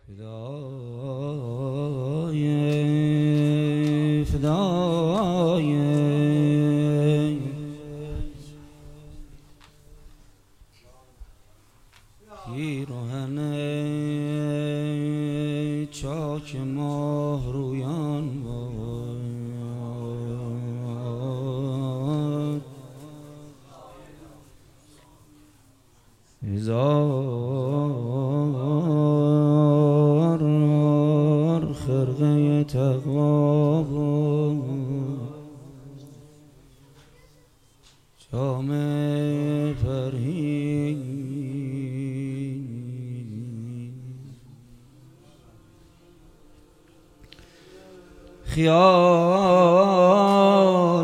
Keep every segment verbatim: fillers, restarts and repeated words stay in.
فدای فدای پیراهن چاک ماه رویان باد هزار خرقه تقوا بود جام پرهیز خیال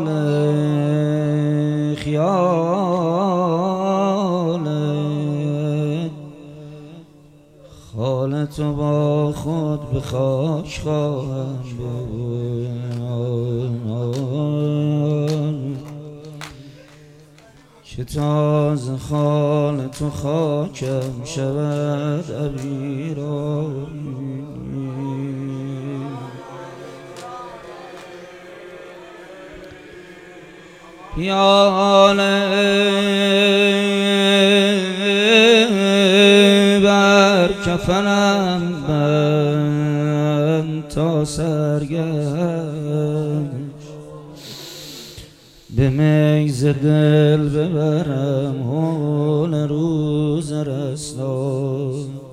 خیال خالتو با خود به خاک خواهم بود که تازه خالتو خاکم شود عبیرایی پیاله بر کفنم بند تا سرگشت به میز دل ببرم حول روز رسنا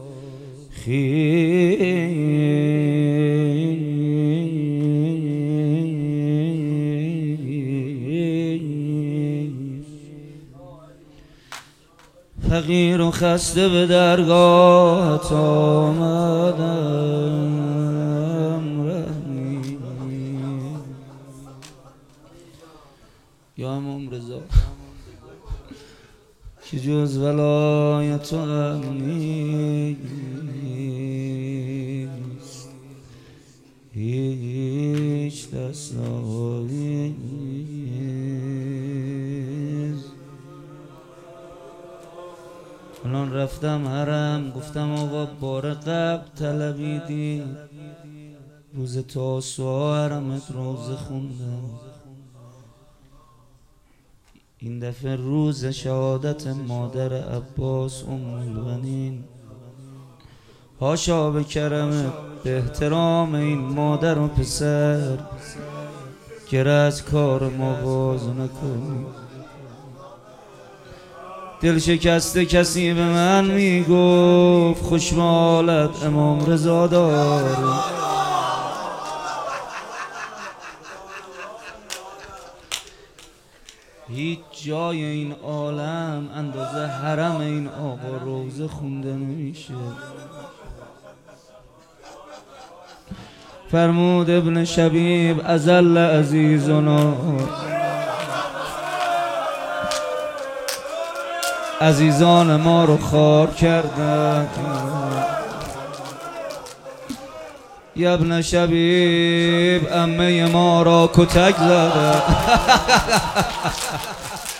فقیر و خسته به درگاهت آمدم رحمی یا امام رضا که جز ولایت و امنی نیست هیچ دستاوری الان رفتم حرم گفتم آقا بار قبل طلبیدی روز تاسوعا حرمت روزه خوندم این دفعه روز شهادت مادر عباس ام البنین هاشا به کرمت به احترام این مادر و پسر گره از کار ما باز نکنی دل شکسته کسی به من میگفت خوشمالت امام رضا داره هیچ جای این عالم اندازه حرم این آقا روزه خونده نمیشه فرمود ابن شبیب ازل عزیزنا عزیزان ما رو خوار کردن یا ابن شبیب عمه ما را کتک زدن